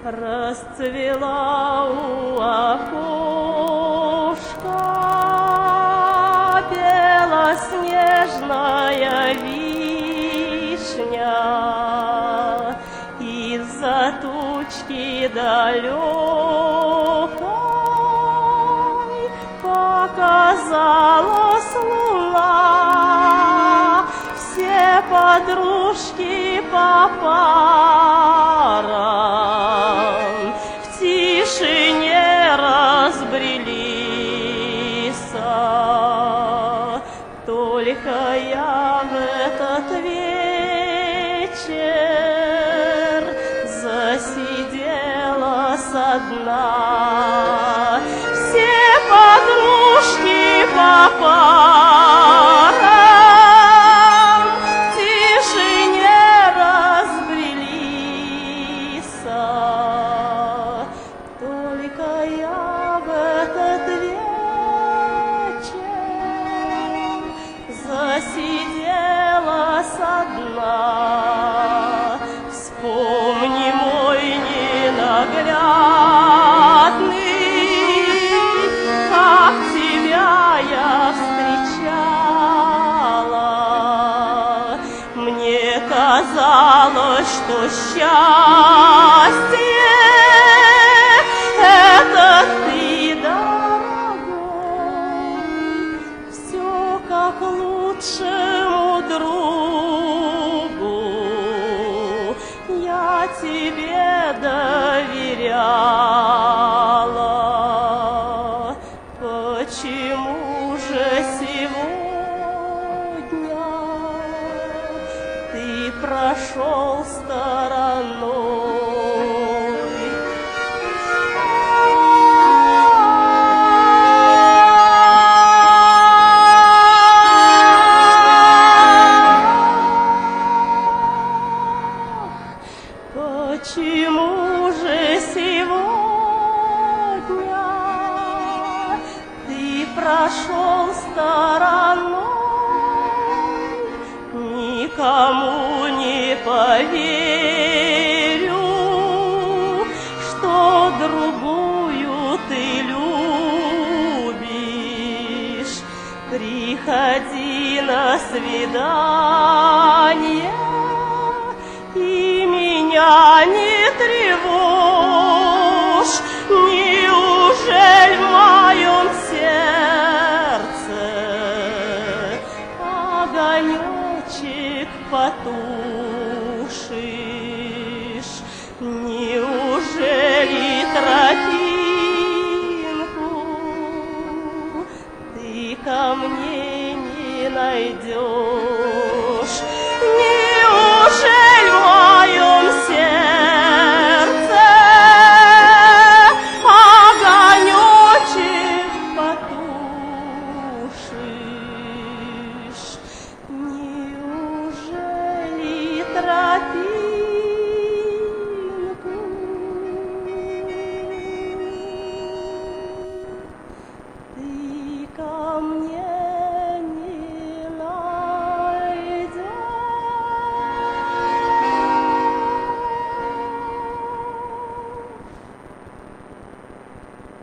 Расцвела у окошка белоснежная вишня, из-за тучки далекой показалась луна. Все подружки по парам в тишине разбрелись. Только я в этот вечер засиделась одна. Все подружки по парам в тишине разбрелись. Только я в этот вечер засиделась одна. Вспомни мой ненаглядный, как тебя я встречала. Мне казалось, что счастье — это ты, дорогой, все как лучшему другу я тебе доверяла. Почему же сегодня ты прошел стороной? Почему же сегодня ты прошел стороной? Никому не поверю, что другую ты любишь. Приходи на свидание и меня не тревожь. Неужели в моем сердце огонечек потушишь? Неужели тропинку ты ко мне не найдешь?